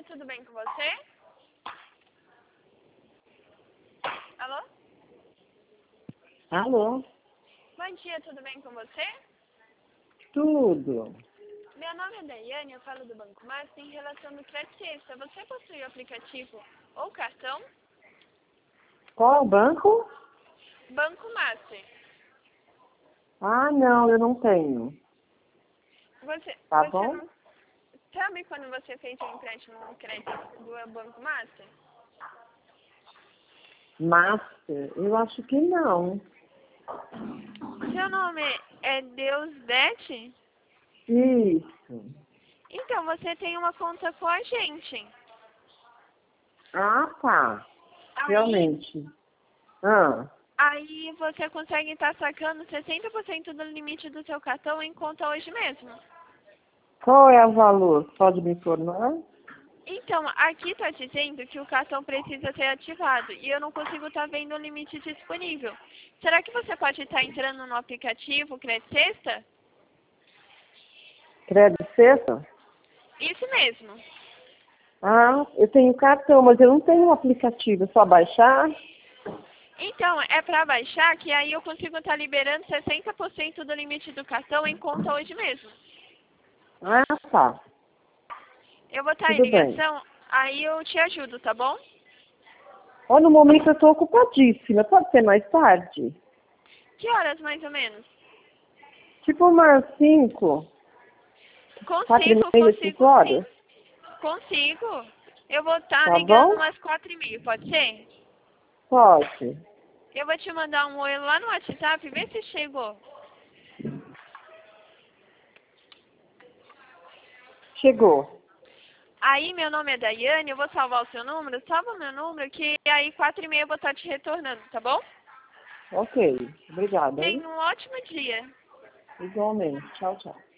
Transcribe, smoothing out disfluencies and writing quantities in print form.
dia, tudo bem com você? Alô? Alô? Bom dia, tudo bem com você? Tudo. Meu nome é Daiane, eu falo do Banco Master em relação ao crédito extra. Você possui o aplicativo ou cartão? Qual banco? Banco Master. Ah, não, eu não tenho. Você Bom? não sabe quando você fez um empréstimo no crédito do Banco Master? Master? Eu acho que não. Seu nome é Deusdete? Isso. Então, você tem uma conta com a gente. Ah, tá. Aí, Realmente. Ah, aí você consegue estar sacando 60% do limite do seu cartão em conta hoje mesmo. qual é o valor? Pode me informar? Então, aqui está dizendo que o cartão precisa ser ativado e eu não consigo estar vendo o limite disponível. Será que você pode estar entrando no aplicativo Crédito Sexta? Crédito sexta? Isso mesmo. Ah, eu tenho cartão, mas eu não tenho um aplicativo. É só baixar? Então, é para baixar que aí eu consigo estar liberando 60% do limite do cartão em conta hoje mesmo. Ah, tá. Eu vou estar em Tudo bem. ligação, aí eu te ajudo, tá bom? Olha, no momento eu estou ocupadíssima. Pode ser mais tarde? Que horas mais ou menos? Tipo umas 5, 4:30, 5 Consigo sim. horas? Consigo. Eu vou estar Tá ligando bom? umas 4:30, pode ser? Pode. Eu vou te mandar um oi lá no WhatsApp, vê se chegou. Chegou. Aí meu nome é Daiane, eu vou salvar o seu número, salva o meu número, que aí 4:30 eu vou estar te retornando, tá bom? Ok. Obrigada, hein? Tenha um ótimo dia. Igualmente. Tchau, tchau.